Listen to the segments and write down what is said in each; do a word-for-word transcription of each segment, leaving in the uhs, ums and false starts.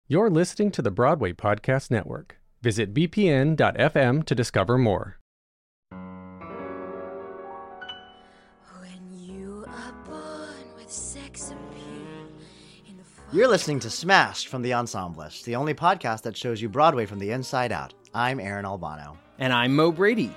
You're listening to the Broadway Podcast Network. Visit b p n dot f m to discover more. When you are born with sex appeal in the You're listening to Smashed from The Ensemblist, the only podcast that shows you Broadway from the inside out. I'm Aaron Albano. And I'm Mo Brady.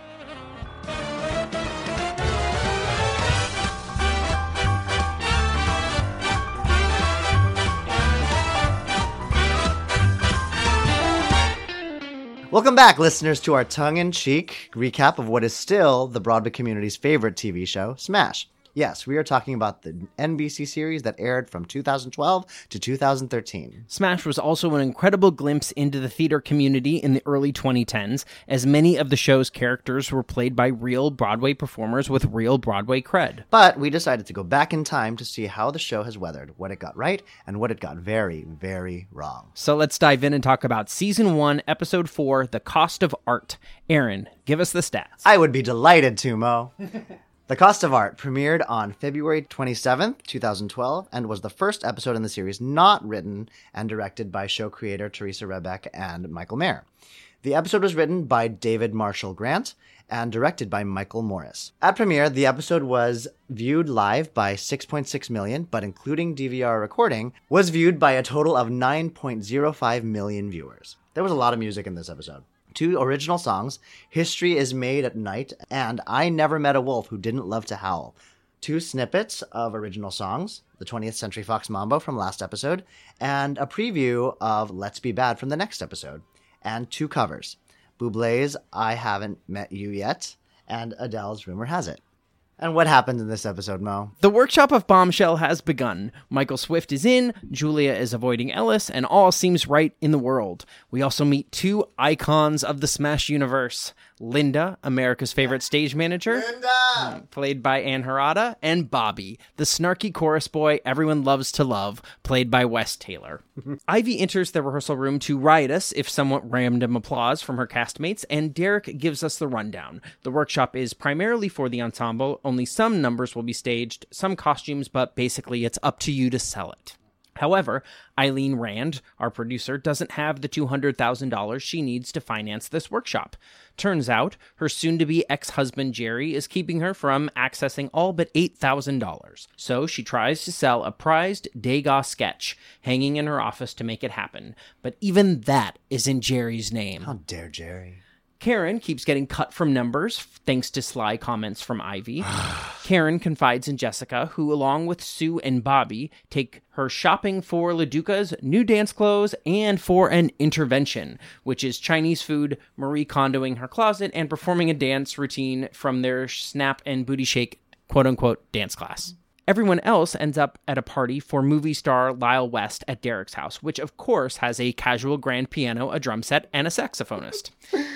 Welcome back, listeners, to our tongue-in-cheek recap of what is still the Broadway community's favorite T V show, Smash. Yes, we are talking about the N B C series that aired from two thousand twelve to two thousand thirteen. Smash was also an incredible glimpse into the theater community in the early twenty tens, as many of the show's characters were played by real Broadway performers with real Broadway cred. But we decided to go back in time to see how the show has weathered, what it got right, and what it got very, very wrong. So let's dive in and talk about Season one, Episode four, The Cost of Art. Aaron, give us the stats. I would be delighted to, Mo. The Cost of Art premiered on February twenty-seventh, twenty twelve, and was the first episode in the series not written and directed by show creator Teresa Rebeck and Michael Mayer. The episode was written by David Marshall Grant and directed by Michael Morris. At premiere, the episode was viewed live by six point six million, but including D V R recording, was viewed by a total of nine point zero five million viewers. There was a lot of music in this episode. Two original songs, History is Made at Night and I Never Met a Wolf Who Didn't Love to Howl. Two snippets of original songs, the twentieth Century Fox Mambo from last episode, and a preview of Let's Be Bad from the next episode. And two covers, Bublé's I Haven't Met You Yet and Adele's Rumor Has It. And what happened in this episode, Mo? The workshop of Bombshell has begun. Michael Swift is in, Julia is avoiding Ellis, and all seems right in the world. We also meet two icons of the Smash universe. Linda, America's favorite stage manager, Linda! played by Ann Harada, and Bobby, the snarky chorus boy everyone loves to love, played by Wes Taylor. Ivy enters the rehearsal room to riotous, if somewhat random applause from her castmates, and Derek gives us the rundown. The workshop is primarily for the ensemble. Only some numbers will be staged, some costumes, but basically it's up to you to sell it. However, Eileen Rand, our producer, doesn't have the two hundred thousand dollars she needs to finance this workshop. Turns out, her soon-to-be ex-husband Jerry is keeping her from accessing all but eight thousand dollars. So she tries to sell a prized Degas sketch hanging in her office to make it happen. But even that is in Jerry's name. How dare Jerry? Karen keeps getting cut from numbers, thanks to sly comments from Ivy. Karen confides in Jessica, who, along with Sue and Bobby, take her shopping for LaDuca's new dance clothes and for an intervention, which is Chinese food, Marie Kondoing her closet, and performing a dance routine from their snap and booty shake, quote-unquote, dance class. Everyone else ends up at a party for movie star Lyle West at Derek's house, which, of course, has a casual grand piano, a drum set, and a saxophonist.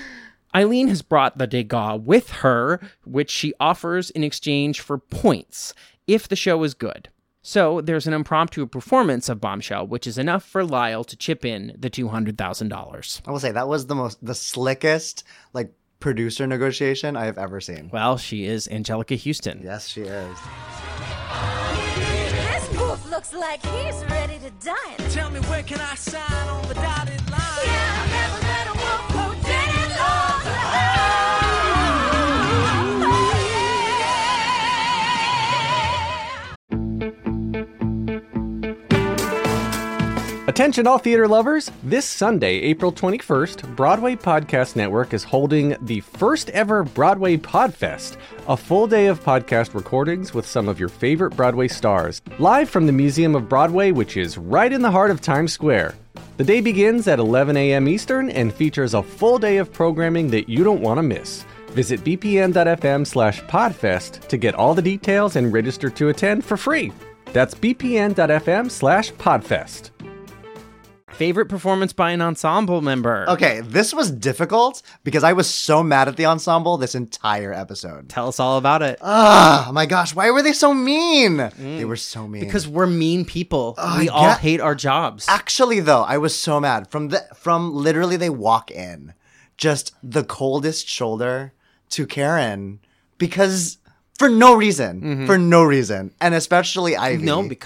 Eileen has brought the Degas with her, which she offers in exchange for points, if the show is good. So there's an impromptu performance of Bombshell, which is enough for Lyle to chip in the two hundred thousand dollars. I will say, that was the most, the slickest, like, producer negotiation I have ever seen. Well, she is Angelica Houston. Yes, she is. This wolf looks like he's ready to dine. Tell me, where can I sign on the dotted line? Yeah, I never met a wolf who didn't love to Attention all theater lovers! This Sunday, April twenty-first, Broadway Podcast Network is holding the first ever Broadway Podfest, a full day of podcast recordings with some of your favorite Broadway stars, live from the Museum of Broadway, which is right in the heart of Times Square. The day begins at eleven a.m. Eastern and features a full day of programming that you don't want to miss. Visit b p n dot f m slash podfest to get all the details and register to attend for free. That's b p n dot f m slash podfest. Favorite performance by an ensemble member? Okay, this was difficult because I was so mad at the ensemble this entire episode. Tell us all about it. Ah, my gosh, why were they so mean? Mm. They were so mean. Because we're mean people. Oh, we I all get- hate our jobs. Actually, though, I was so mad. From the from literally they walk in, just the coldest shoulder to Karen because for no reason. Mm-hmm. For no reason. And especially Ivy. No, because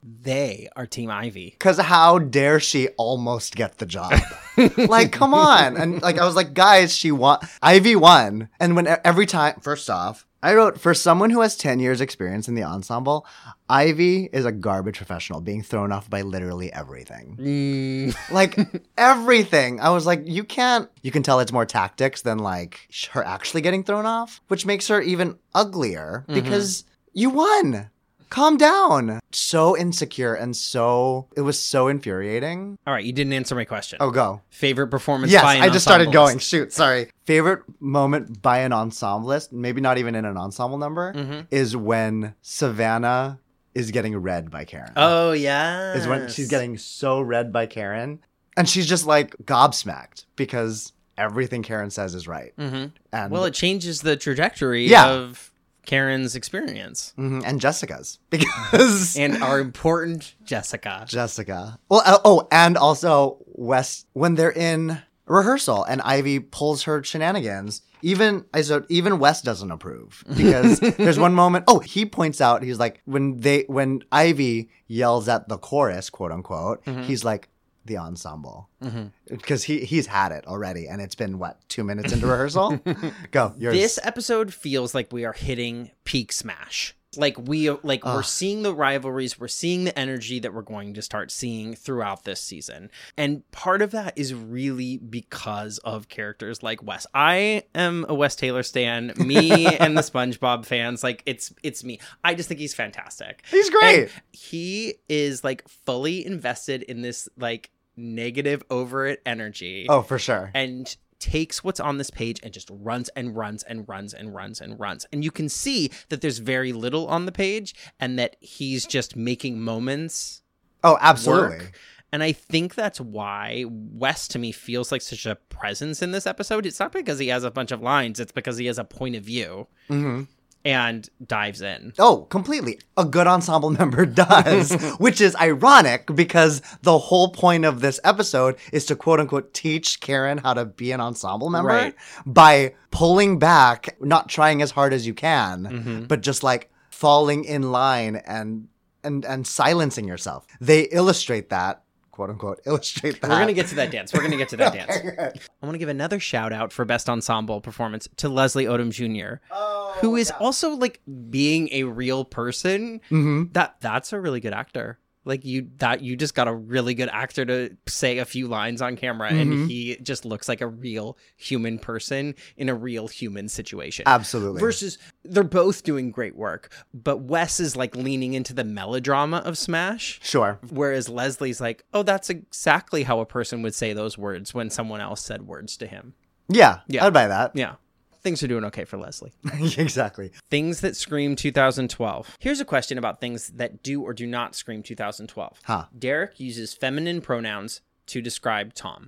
They are Team Ivy. Because how dare she almost get the job? Like, come on. And like, I was like, guys, she won. Ivy won. And when every time, first off, I wrote, for someone who has ten years experience in the ensemble, Ivy is a garbage professional being thrown off by literally everything. Mm. Like, everything. I was like, you can't, you can tell it's more tactics than like her actually getting thrown off, which makes her even uglier because you won. Calm down. So insecure and so, it was so infuriating. All right, you didn't answer my question. Oh, go. Favorite performance Yes, by an I just started ensemblist. going. Shoot, sorry. Favorite moment by an ensemblist, maybe not even in an ensemble number, Mm-hmm. is when Savannah is getting read by Karen. Oh, yeah. Is when she's getting so read by Karen. And she's just like gobsmacked because everything Karen says is right. Mm-hmm. And, Well, it changes the trajectory Yeah. of Karen's experience. Mhm, and Jessica's. Because... And our important Jessica. Jessica. Well, uh, oh, and also West, when they're in rehearsal and Ivy pulls her shenanigans, even I so even West doesn't approve because there's one moment. Oh, he points out, he's like, when they when Ivy yells at the chorus, quote unquote, Mm-hmm. he's like, the ensemble, because he he's had it already, and it's been what, two minutes into rehearsal. Go, yours. This episode feels like we are hitting peak Smash. Like we like we're seeing the rivalries, we're seeing the energy that we're going to start seeing throughout this season. And part of that is really because of characters like Wes. I am a Wes Taylor stan. Me and the SpongeBob fans, like it's it's me. I just think he's fantastic. He's great. And he is like fully invested in this like negative over it energy. Oh, for sure. And takes what's on this page and just runs and runs and runs and runs and runs. And you can see that there's very little on the page and that he's just making moments Oh, absolutely. work. And I think that's why Wes to me feels like such a presence in this episode. It's not because he has a bunch of lines, it's because he has a point of view Mm-hmm. and dives in. Oh, completely. A good ensemble member does, which is ironic because the whole point of this episode is to quote unquote teach Karen how to be an ensemble member Right. by pulling back, not trying as hard as you can, Mm-hmm. but just like falling in line and and and silencing yourself. They illustrate that, quote unquote, illustrate that. We're going to get to that dance. We're going to get to that dance. I want to give another shout out for best ensemble performance to Leslie Odom Junior, who is also like being a real person. Mhm. That that's a really good actor. Like you that you just got a really good actor to say a few lines on camera and he just looks like a real human person in a real human situation. Absolutely. Versus they're both doing great work, but Wes is like leaning into the melodrama of Smash. Sure. Whereas Leslie's like, oh, that's exactly how a person would say those words when someone else said words to him. Yeah, Yeah. I'd buy that. Yeah. Things are doing okay for Leslie. Exactly. Things that scream two thousand twelve. Here's a question about things that do or do not scream two thousand twelve. Huh. Derek uses feminine pronouns to describe Tom.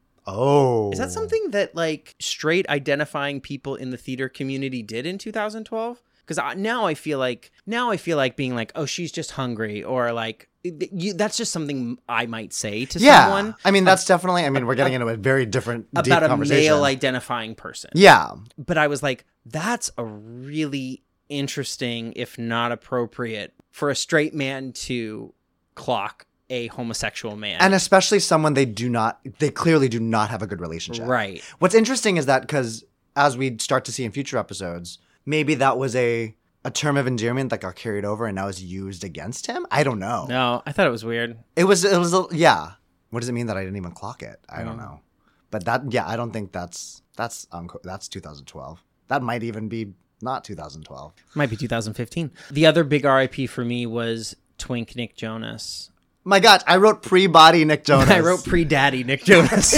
Oh. Is that something that like straight identifying people in the theater community did in two thousand twelve? Because now I feel like now I feel like being like, oh, she's just hungry, or like you, that's just something I might say to Yeah. someone I mean, that's definitely, I mean, we're getting into a very different, deep about a conversation. male identifying person. Yeah. But I was like, that's a really interesting, if not appropriate, for a straight man to clock a homosexual man. And especially someone they do not, they clearly do not have a good relationship. Right. What's interesting is that because as we start to see in future episodes, maybe that was a, a term of endearment that got carried over and now is used against him. I don't know. No, I thought it was weird. It was, it was, a, yeah. What does it mean that I didn't even clock it? I don't Mm. know. But that, yeah, I don't think that's, that's, um, that's two thousand twelve. That might even be not two thousand twelve. Might be two thousand fifteen. The other big R I P for me was Twink Nick Jonas. My God, I wrote pre-body Nick Jonas. I wrote pre-daddy Nick Jonas.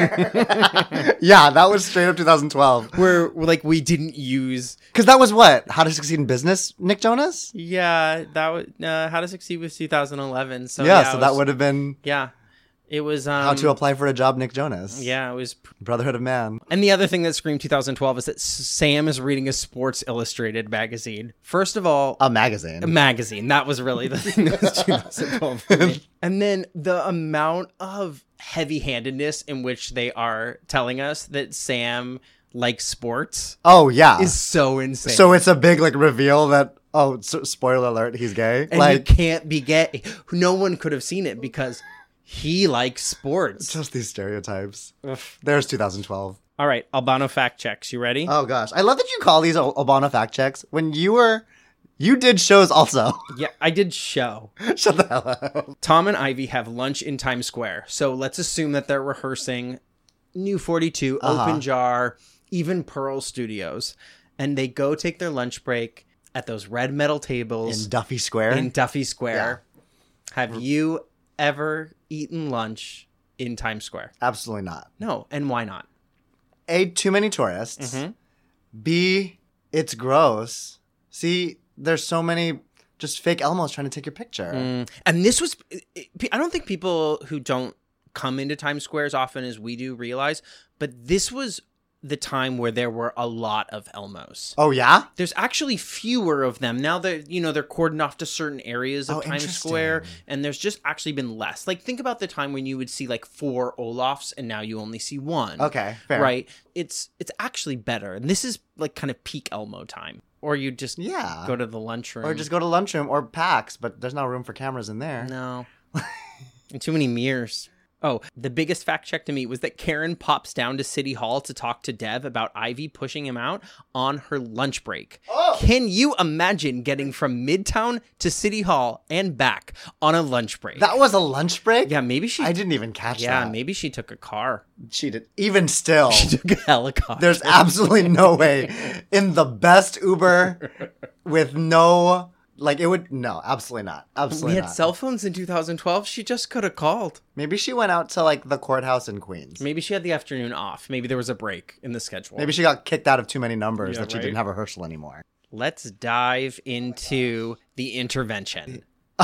Yeah, that was straight up two thousand twelve. where, where like we didn't use Because that was what? How to Succeed in Business, Nick Jonas? yeah that was uh, How to Succeed was two thousand eleven. So yeah, yeah, so it that was- would have been yeah it was um How to Apply for a Job, Nick Jonas. yeah it was. Brotherhood of Man. And the other thing that screamed two thousand twelve is that S- Sam is reading a Sports Illustrated magazine. First of all, A magazine. a magazine. That was really the thing that was two thousand twelve for me. And then the amount of heavy-handedness in which they are telling us that Sam likes sports oh, yeah. is so insane. so it's a big like reveal that Oh, so, spoiler alert, he's gay. And like, you can't be gay. No one could have seen it because he likes sports. just these stereotypes. There's two thousand twelve. All right, Albano fact checks. You ready? Oh gosh, I love that you call these Al- Albano fact checks. When you were, you did shows also. Yeah, I did show. Shut the hell up. Tom and Ivy have lunch in Times Square. So let's assume that they're rehearsing New forty-two, Uh-huh. Open Jar, even Pearl Studios. And they go take their lunch break at those red metal tables In Duffy Square. in Duffy Square. Have you ever eaten lunch in Times Square? Absolutely not. No. And why not? A, too many tourists. Mhm. B, it's gross. C, there's so many just fake Elmos trying to take your picture. Mm. And this was, I don't think people who don't come into Times Square as often as we do realize, but this was the time where there were a lot of Elmos. Oh, yeah? There's actually fewer of them now that, you know, they're cordoned off to certain areas of Oh, Times interesting. Square, and there's just actually been less. Like, think about the time when you would see like four Olafs and now you only see one. Okay, fair. Right? It's it's actually better. And this is like kind of peak Elmo time. Or you just Yeah. go to the lunchroom. Or just go to lunchroom or PAX, but there's no room for cameras in there. No. And too many mirrors. Oh, the biggest fact check to me was that Karen pops down to City Hall to talk to Dev about Ivy pushing him out on her lunch break. Oh! Can you imagine getting from Midtown to City Hall and back on a lunch break? That was a lunch break? yeah, maybe she I didn't even catch Yeah, that. maybe she took a car. She did. Even still, She took a helicopter. there's absolutely no way in the best Uber with no, like it would, no, absolutely not. Absolutely we had not. cell phones in two thousand twelve. She just could have called. Maybe she went out to like the courthouse in Queens. Maybe she had the afternoon off. Maybe there was a break in the schedule. Maybe she got kicked out of too many numbers Yeah, that she right. didn't have rehearsal anymore. Let's dive into the intervention.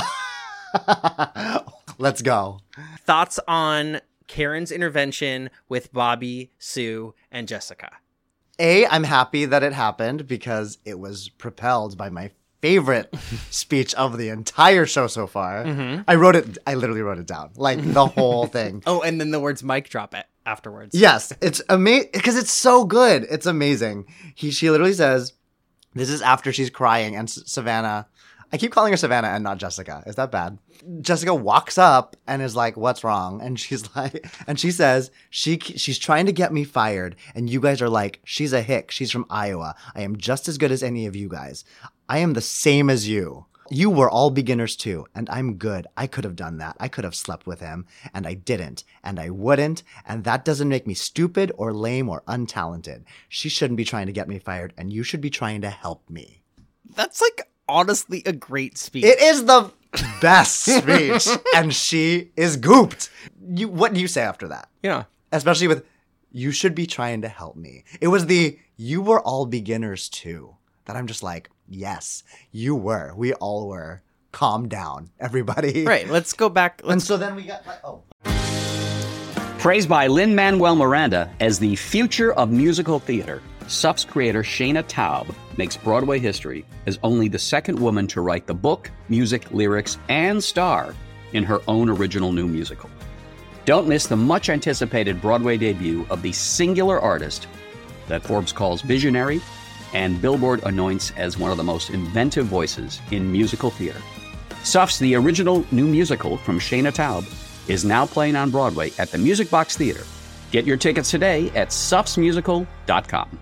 Let's go. Thoughts on Karen's intervention with Bobby, Sue, and Jessica? A, I'm happy that it happened because it was propelled by my favorite speech of the entire show so far. Mm-hmm. I wrote it, I literally wrote it down, like the whole thing. Oh, and then the words mic drop it afterwards. Yes, it's amazing because it's so good. It's amazing. He, she literally says, this is after she's crying and S- Savannah, I keep calling her Savannah and not Jessica. Is that bad? Jessica walks up and is like, what's wrong? And she's like, and she says, she she's trying to get me fired. And you guys are like, she's a hick. She's from Iowa. I am just as good as any of you guys. I am the same as you. You were all beginners too, and I'm good. I could have done that. I could have slept with him, and I didn't, and I wouldn't, and that doesn't make me stupid or lame or untalented. She shouldn't be trying to get me fired, and you should be trying to help me. That's like honestly a great speech. It is the best speech, and she is gooped. You, what do you say after that? Yeah. Especially with, you should be trying to help me. It was the, you were all beginners too, that I'm just like, yes, you were. We all were. Calm down, everybody. Right. Let's go back. And Let's so then we got, like, oh. Praised by Lin-Manuel Miranda as the future of musical theater, S U F's creator Shayna Taub makes Broadway history as only the second woman to write the book, music, lyrics, and star in her own original new musical. Don't miss the much-anticipated Broadway debut of the singular artist that Forbes calls visionary and Billboard anoints as one of the most inventive voices in musical theater. S U F's The Original New Musical from Shayna Taub is now playing on Broadway at the Music Box Theater. Get your tickets today at sufs musical dot com.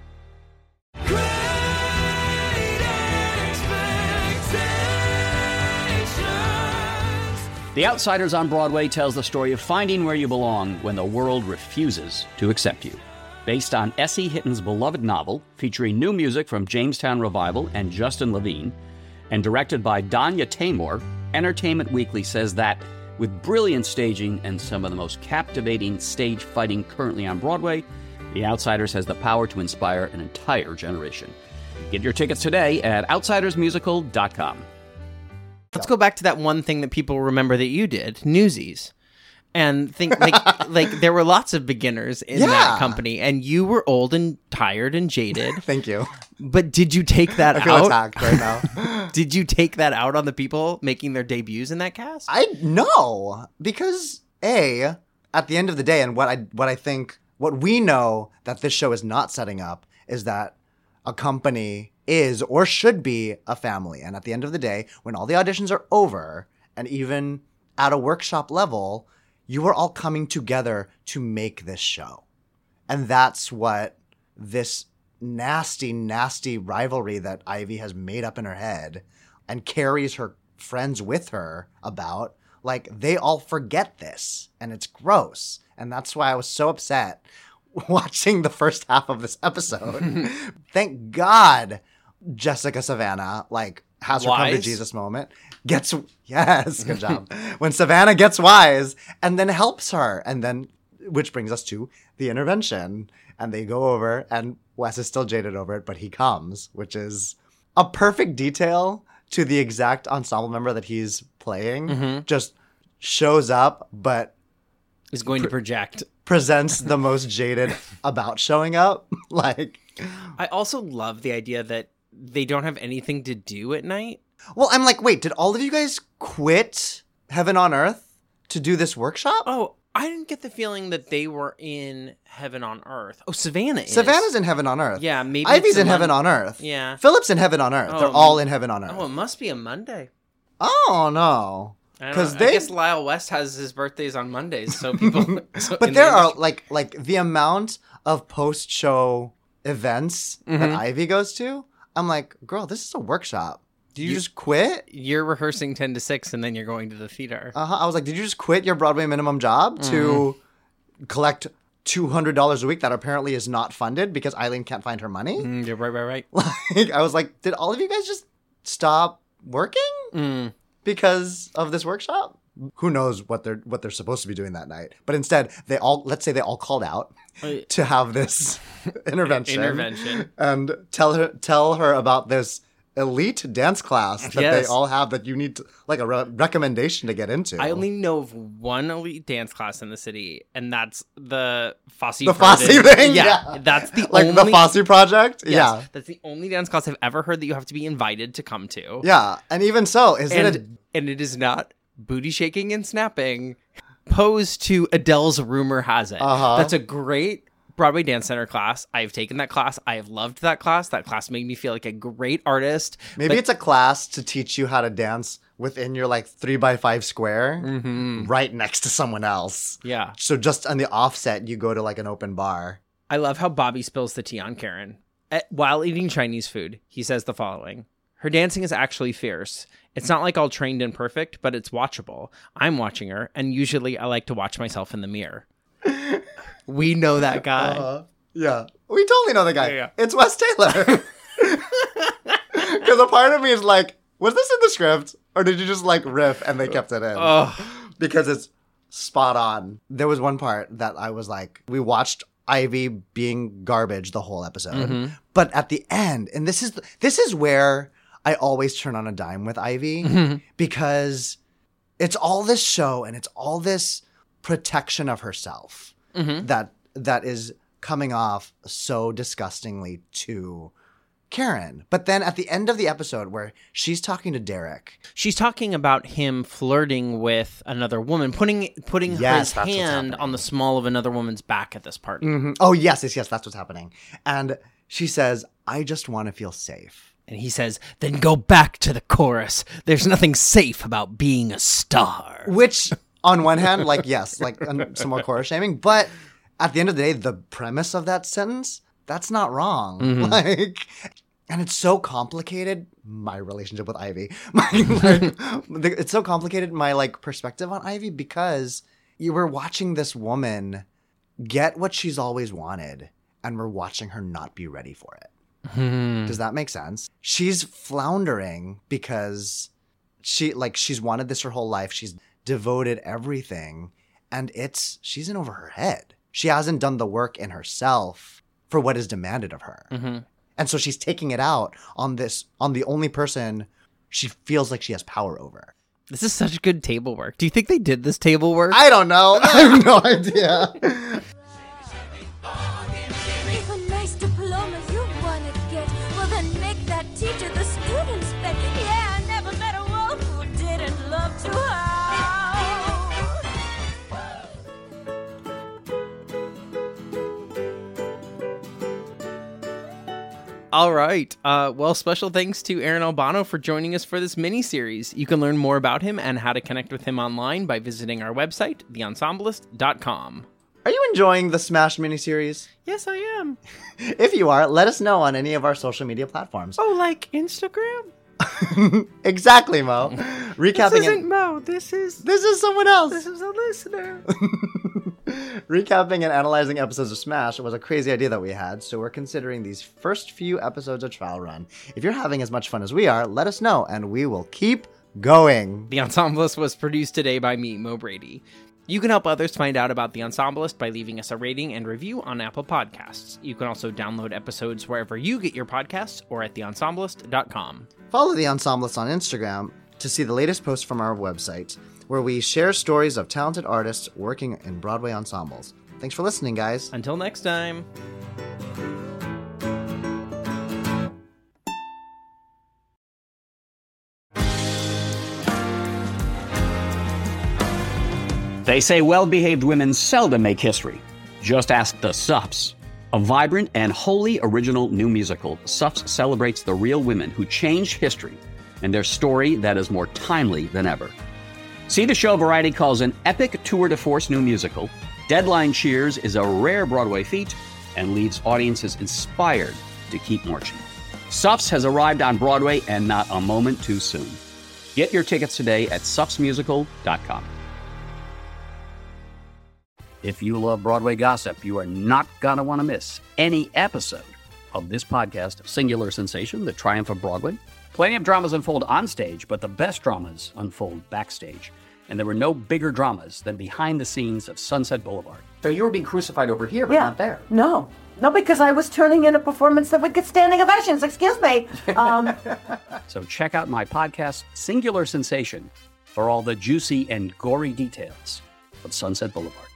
The Outsiders on Broadway tells the story of finding where you belong when the world refuses to accept you. Based on S E. Hitton's beloved novel, featuring new music from Jamestown Revival and Justin Levine, and directed by Danya Taymor, Entertainment Weekly says that, with brilliant staging and some of the most captivating stage fighting currently on Broadway, The Outsiders has the power to inspire an entire generation. Get your tickets today at outsiders musical dot com. let's go back to that one thing that people remember that you did, Newsies. And think like like there were lots of beginners in Yeah. that company, and you were old and tired and jaded. Thank you. But did you take that I feel out? attacked right now. Did you take that out on the people making their debuts in that cast? I know because A, at the end of the day, and what I what I think what we know that this show is not setting up is that a company is or should be a family. And at the end of the day, when all the auditions are over, and even at a workshop level, you are all coming together to make this show. And that's what this nasty, nasty rivalry that Ivy has made up in her head and carries her friends with her about, like, they all forget this. And it's gross. And that's why I was so upset watching the first half of this episode. Thank God Jessica Savannah, like, has her come to Wise? Jesus moment. Gets, yes, good job. When Savannah gets wise and then helps her. And then, which brings us to the intervention. And they go over, and Wes is still jaded over it, but he comes, which is a perfect detail to the exact ensemble member that he's playing. Mm-hmm. Just shows up, but Is going to project. presents the most jaded about showing up. Like, I also love the idea that they don't have anything to do at night. well, I'm like, wait, did all of you guys quit Heaven on Earth to do this workshop? Oh, I didn't get the feeling that they were in Heaven on Earth. Oh, Savannah is. Savannah's in Heaven on Earth. Yeah, maybe Ivy's it's a in Heaven Mon- on Earth. Yeah. Philip's in Heaven on Earth. Oh, They're all in Heaven on Earth. Oh, it must be a Monday. Oh, no. I don't Because know. they I guess Lyle West has his birthdays on Mondays, so people. so But in there the are industry- like like the amount of post show events that Mhm. Ivy goes to. I'm like, girl, this is a workshop. Did you, You- just quit? You're rehearsing ten to six, and then you're going to the theater. Uh-huh. I was like, did you just quit your Broadway minimum job to Mm-hmm. collect two hundred dollars a week that apparently is not funded because Eileen can't find her money? Mm, you're right, right, right. Like, I was like, did all of you guys just stop working Mm. because of this workshop? Who knows what they're what they're supposed to be doing that night? But instead, they all let's say they all called out Uh, to have this intervention, Intervention. and tell her tell her about this elite dance class that Yes. they all have that you need to, like a re- recommendation to get into. I only know of one elite dance class in the city, and that's the Fosse. The Fosse thing? Yeah, Yeah. that's the like only. the Fosse Project. Yes, Yeah, that's the only dance class I've ever heard that you have to be invited to come to. yeah, and even so, is and it a and it is not booty shaking and snapping, posed to Adele's Rumor Has It. Uh-huh. That's a great Broadway Dance Center class. I've taken that class. I have loved that class. That class made me feel like a great artist. maybe But- it's a class to teach you how to dance within your like three by five square, right next to someone else. yeah. So just on the offset, you go to like an open bar. I love how Bobby spills the tea on Karen. At, while eating Chinese food, he says the following. Her dancing is actually fierce. It's not like all trained and perfect, but it's watchable. I'm watching her, and usually I like to watch myself in the mirror. We know that guy. Uh, yeah, we totally know the guy. Yeah, yeah. It's Wes Taylor. Because a part of me is like, was this in the script, or did you just like riff and they kept it in? Ugh. Because it's spot on. There was one part that I was like, we watched Ivy being garbage the whole episode, Mm-hmm. but at the end, and this is this is where I always turn on a dime with Ivy Mm-hmm. because it's all this show and it's all this protection of herself Mm-hmm. that that is coming off so disgustingly to Karen. But then at the end of the episode where she's talking to Derek, She's talking about him flirting with another woman, putting putting Yes, his that's what's hand happening. on the small of another woman's back at this party. Mhm. Oh, yes, yes, yes, that's what's happening. And she says, I just want to feel safe. And he says, then go back to the chorus. There's nothing safe about being a star. Which, on one hand, like, yes, like um, some more chorus shaming. But at the end of the day, the premise of that sentence, that's not wrong. Like, and it's so complicated, my relationship with Ivy. My, like, it's so complicated, my, like, perspective on Ivy, because you were watching this woman get what she's always wanted, and we're watching her not be ready for it. Does that make sense? She's floundering because she like she's wanted this her whole life. She's devoted everything, and it's she's in over her head. She hasn't done the work in herself for what is demanded of her. Mm-hmm. And so she's taking it out on this on the only person she feels like she has power over. This is such good table work. Do you think they did this table work? I don't know. I have no idea. If a nice diploma you wanna get, well then make that teacher the student's pet. Yeah, I never met a wolf who didn't love to howl. All right. Uh, well, special thanks to Aaron Albano for joining us for this mini-series. You can learn more about him and how to connect with him online by visiting our website, the ensemblist dot com. Are you enjoying the Smash miniseries? Yes, I am. If you are, let us know on any of our social media platforms. Oh, like Instagram? Exactly, Mo. Recapping This isn't and- Mo. This is This is someone else. this is a listener. Recapping and analyzing episodes of Smash was a crazy idea that we had, so we're considering these first few episodes a trial run. If you're having as much fun as we are, let us know, and we will keep going. The Ensemblist was produced today by me, Mo Brady. You can help others find out about The Ensemblist by leaving us a rating and review on Apple Podcasts. You can also download episodes wherever you get your podcasts or at the ensemblist dot com. Follow the Ensemblist on Instagram to see the latest posts from our website, where we share stories of talented artists working in Broadway ensembles. Thanks for listening, guys. Until next time. They say well-behaved women seldom make history. Just ask the Suffs. A vibrant and wholly original new musical, Suffs celebrates the real women who changed history and their story that is more timely than ever. See the show Variety calls an epic tour de force new musical. Deadline cheers is a rare Broadway feat and leaves audiences inspired to keep marching. Suffs has arrived on Broadway and not a moment too soon. Get your tickets today at suffs musical dot com. If you love Broadway gossip, you are not going to want to miss any episode of this podcast, Singular Sensation, The Triumph of Broadway. Plenty of dramas unfold on stage, but the best dramas unfold backstage. And there were no bigger dramas than behind the scenes of Sunset Boulevard. So you were being crucified over here, but Yeah. not there. No. No, because I was turning in a performance that would get standing ovations. Excuse me. Um, So check out my podcast, Singular Sensation, for all the juicy and gory details of Sunset Boulevard.